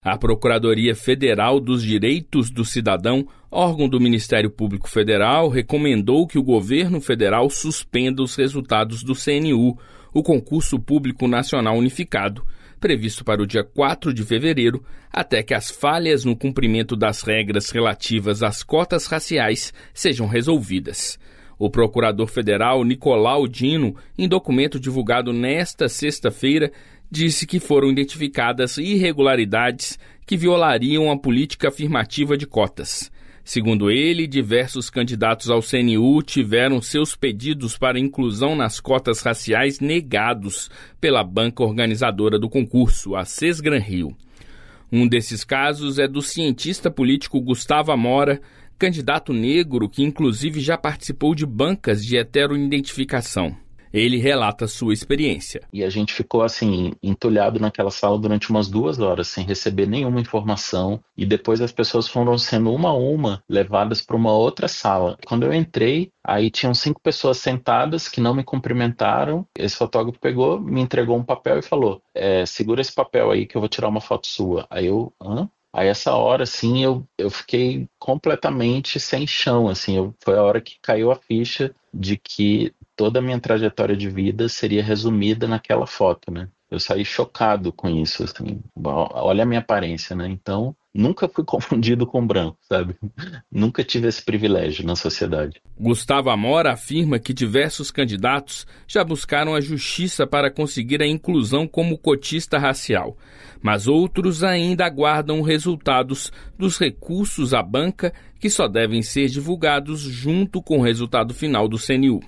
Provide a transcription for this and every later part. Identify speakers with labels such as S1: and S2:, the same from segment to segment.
S1: A Procuradoria Federal dos Direitos do Cidadão, órgão do Ministério Público Federal, recomendou que o governo federal suspenda os resultados do CNU, o Concurso Público Nacional Unificado, previsto para o dia 4 de fevereiro, até que as falhas no cumprimento das regras relativas às cotas raciais sejam resolvidas. O procurador federal Nicolau Dino, em documento divulgado nesta sexta-feira, disse que foram identificadas irregularidades que violariam a política afirmativa de cotas. Segundo ele, diversos candidatos ao CNU tiveram seus pedidos para inclusão nas cotas raciais negados pela banca organizadora do concurso, a Sesgran-Rio. Um desses casos é do cientista político Gustavo Amora, candidato negro que inclusive já participou de bancas de heteroidentificação. Ele relata sua experiência.
S2: E a gente ficou assim, entulhado naquela sala durante umas 2 horas, sem receber nenhuma informação. E depois as pessoas foram sendo uma a uma levadas para uma outra sala. Quando eu entrei, aí tinham 5 pessoas sentadas que não me cumprimentaram. Esse fotógrafo pegou, me entregou um papel e falou, segura esse papel aí que eu vou tirar uma foto sua. Aí eu, Aí essa hora, assim, eu fiquei completamente sem chão, assim, foi a hora que caiu a ficha de que toda a minha trajetória de vida seria resumida naquela foto, né? Eu saí chocado com isso, assim, olha a minha aparência, né? Então, nunca fui confundido com branco, sabe? Nunca tive esse privilégio na sociedade.
S1: Gustavo Amora afirma que diversos candidatos já buscaram a justiça para conseguir a inclusão como cotista racial, mas outros ainda aguardam resultados dos recursos à banca que só devem ser divulgados junto com o resultado final do CNU.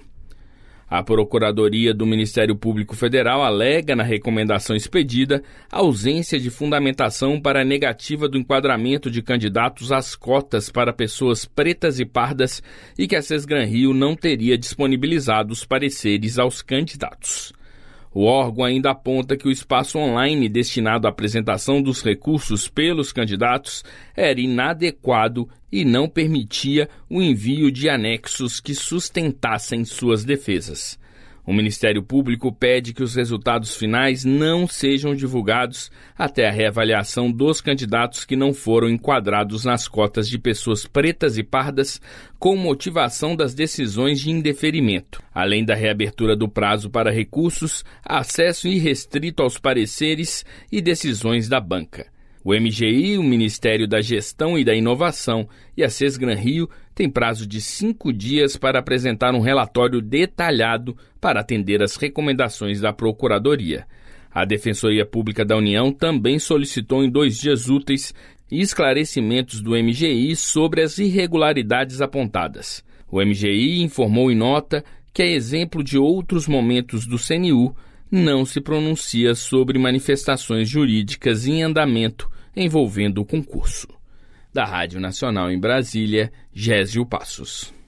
S1: A Procuradoria do Ministério Público Federal alega na recomendação expedida a ausência de fundamentação para a negativa do enquadramento de candidatos às cotas para pessoas pretas e pardas e que a Sesgran-Rio não teria disponibilizado os pareceres aos candidatos. O órgão ainda aponta que o espaço online destinado à apresentação dos recursos pelos candidatos era inadequado e não permitia o envio de anexos que sustentassem suas defesas. O Ministério Público pede que os resultados finais não sejam divulgados até a reavaliação dos candidatos que não foram enquadrados nas cotas de pessoas pretas e pardas com motivação das decisões de indeferimento. Além da reabertura do prazo para recursos, acesso irrestrito aos pareceres e decisões da banca. O MGI, o Ministério da Gestão e da Inovação e a Sesgran-Rio têm prazo de 5 dias para apresentar um relatório detalhado para atender às recomendações da Procuradoria. A Defensoria Pública da União também solicitou em 2 dias úteis esclarecimentos do MGI sobre as irregularidades apontadas. O MGI informou em nota que, a exemplo de outros momentos do CNU, não se pronuncia sobre manifestações jurídicas em andamento envolvendo o concurso. Da Rádio Nacional em Brasília, Gésio Passos.